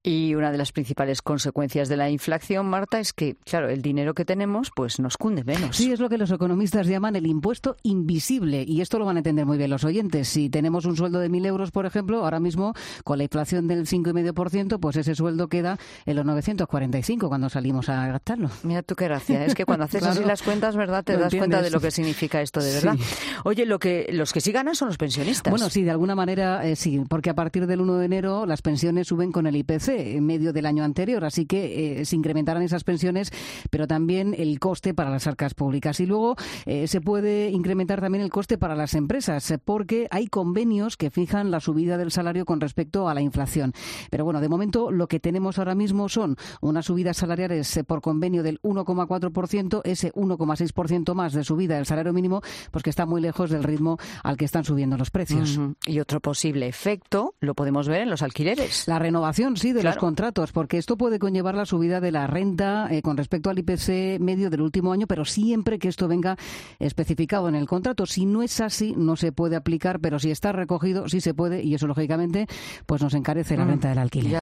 Y una de las principales consecuencias de la inflación, Marta, es que, claro, el dinero que tenemos pues nos cunde menos. Sí, es lo que los economistas llaman el impuesto invisible, y esto lo van a entender muy bien los oyentes. Si tenemos un sueldo de 1.000 euros, por ejemplo, ahora mismo con la inflación del 5,5%, pues ese sueldo queda en los 945 cuando salimos a gastarlo. Mira tú qué gracia, es que cuando haces Claro, así las cuentas, ¿verdad? Te lo das entiendes. cuenta de lo que significa esto de verdad. Sí. Oye, los que sí ganan son los pensionistas. Bueno, sí, de alguna manera sí, porque a partir del 1 de enero las pensiones suben con el IPC en medio del año anterior, así que se incrementarán esas pensiones, pero también el coste para las arcas públicas. Y luego se puede incrementar también el coste para las empresas, porque hay convenios que fijan la subida del salario con respecto a la inflación. Pero bueno, de momento lo que tenemos ahora mismo son unas subidas salariales por convenio del 1,4%, ese 1,6% más de subida del salario mínimo, pues que está muy lejos del ritmo al que están subiendo los precios. Y otro posible efecto lo podemos ver en los alquileres. La renovación, sí, de Claro. los contratos, porque esto puede conllevar la subida de la renta con respecto al IPC medio del último año, pero siempre que esto venga especificado en el contrato. Si no es así, no se puede aplicar, pero si está recogido, sí se puede, y eso, lógicamente, pues nos encarece la renta del alquiler.